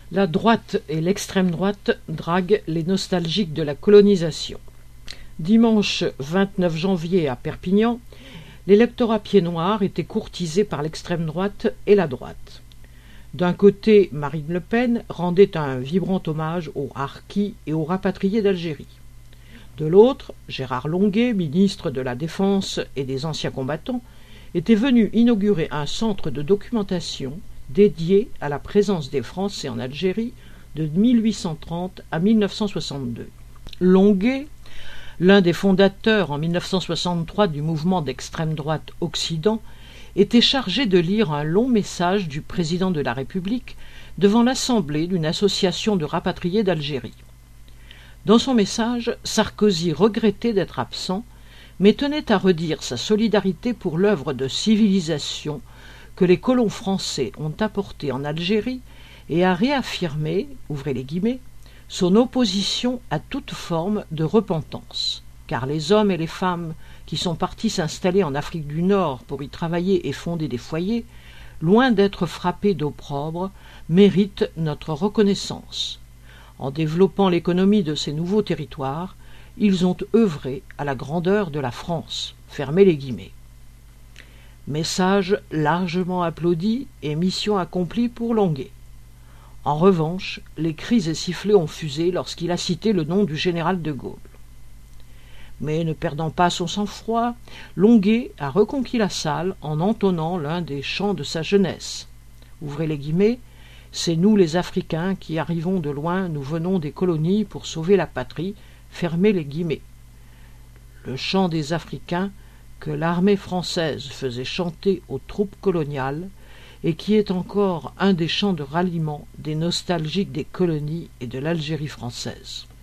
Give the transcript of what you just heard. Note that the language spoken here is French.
La droite et l'extrême droite draguent les nostalgiques de la colonisation. Dimanche 29 janvier à Perpignan, l'électorat pied-noir était courtisé par l'extrême droite et la droite. D'un côté, Marine Le Pen rendait un vibrant hommage aux harkis et aux rapatriés d'Algérie. De l'autre, Gérard Longuet, ministre de la Défense et des anciens combattants, était venu inaugurer un centre de documentation dédié à la présence des Français en Algérie de 1830 à 1962. Longuet, l'un des fondateurs en 1963 du mouvement d'extrême droite Occident, était chargé de lire un long message du président de la République devant l'assemblée d'une association de rapatriés d'Algérie. Dans son message, Sarkozy regrettait d'être absent, mais tenait à redire sa solidarité pour l'œuvre de civilisation que les colons français ont apportée en Algérie et à réaffirmer, ouvrez les guillemets, son opposition à toute forme de repentance, car les hommes et les femmes qui sont partis s'installer en Afrique du Nord pour y travailler et fonder des foyers, loin d'être frappés d'opprobre, méritent notre reconnaissance. En développant l'économie de ces nouveaux territoires, ils ont œuvré à la grandeur de la France. Fermez les guillemets. Message largement applaudi et mission accomplie pour Longuet. En revanche, les cris et sifflets ont fusé lorsqu'il a cité le nom du général de Gaulle. Mais ne perdant pas son sang-froid, Longuet a reconquis la salle en entonnant l'un des chants de sa jeunesse. Ouvrez les guillemets, c'est nous les Africains qui arrivons de loin, nous venons des colonies pour sauver la patrie, fermez les guillemets. Le chant des Africains que l'armée française faisait chanter aux troupes coloniales et qui est encore un des chants de ralliement des nostalgiques des colonies et de l'Algérie française.